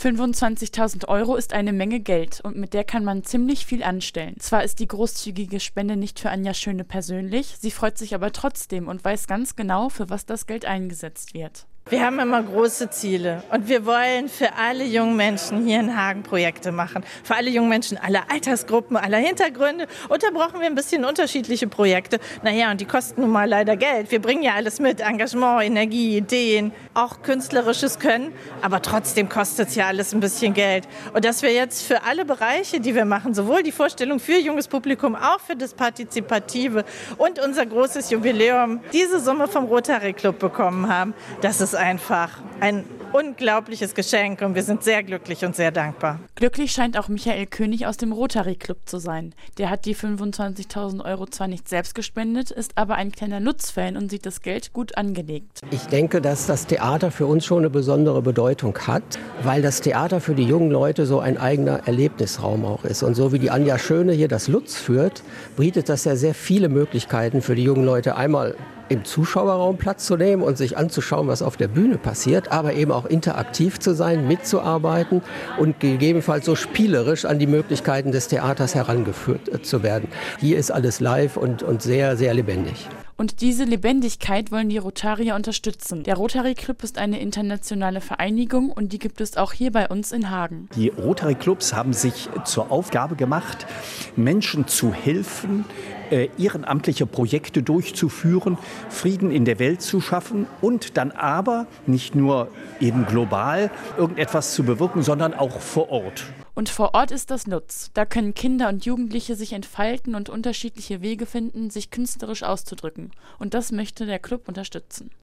25.000 € ist eine Menge Geld und mit der kann man ziemlich viel anstellen. Zwar ist die großzügige Spende nicht für Anja Schöne persönlich, sie freut sich aber trotzdem und weiß ganz genau, für was das Geld eingesetzt wird. Wir haben immer große Ziele und wir wollen für alle jungen Menschen hier in Hagen Projekte machen. Für alle jungen Menschen, aller Altersgruppen, aller Hintergründe. Und da brauchen wir ein bisschen unterschiedliche Projekte. Naja, und die kosten nun mal leider Geld. Wir bringen ja alles mit, Engagement, Energie, Ideen, auch künstlerisches Können. Aber trotzdem kostet es ja alles ein bisschen Geld. Und dass wir jetzt für alle Bereiche, die wir machen, sowohl die Vorstellung für junges Publikum, auch für das Partizipative und unser großes Jubiläum, diese Summe vom Rotary Club bekommen haben, das ist einfach ein unglaubliches Geschenk und wir sind sehr glücklich und sehr dankbar. Glücklich scheint auch Michael König aus dem Rotary Club zu sein. Der hat die 25.000 € zwar nicht selbst gespendet, ist aber ein kleiner Lutz-Fan und sieht das Geld gut angelegt. Ich denke, dass das Theater für uns schon eine besondere Bedeutung hat, weil das Theater für die jungen Leute so ein eigener Erlebnisraum auch ist. Und so wie die Anja Schöne hier das Lutz führt, bietet das ja sehr viele Möglichkeiten für die jungen Leute, einmal im Zuschauerraum Platz zu nehmen und sich anzuschauen, was auf der Bühne passiert, aber eben auch interaktiv zu sein, mitzuarbeiten und gegebenenfalls so spielerisch an die Möglichkeiten des Theaters herangeführt zu werden. Hier ist alles live und sehr, sehr lebendig. Und diese Lebendigkeit wollen die Rotarier unterstützen. Der Rotary Club ist eine internationale Vereinigung und die gibt es auch hier bei uns in Hagen. Die Rotary Clubs haben sich zur Aufgabe gemacht, Menschen zu helfen, ehrenamtliche Projekte durchzuführen, Frieden in der Welt zu schaffen und dann aber nicht nur eben global irgendetwas zu bewirken, sondern auch vor Ort. Und vor Ort ist das Lutz. Da können Kinder und Jugendliche sich entfalten und unterschiedliche Wege finden, sich künstlerisch auszudrücken. Und das möchte der Club unterstützen.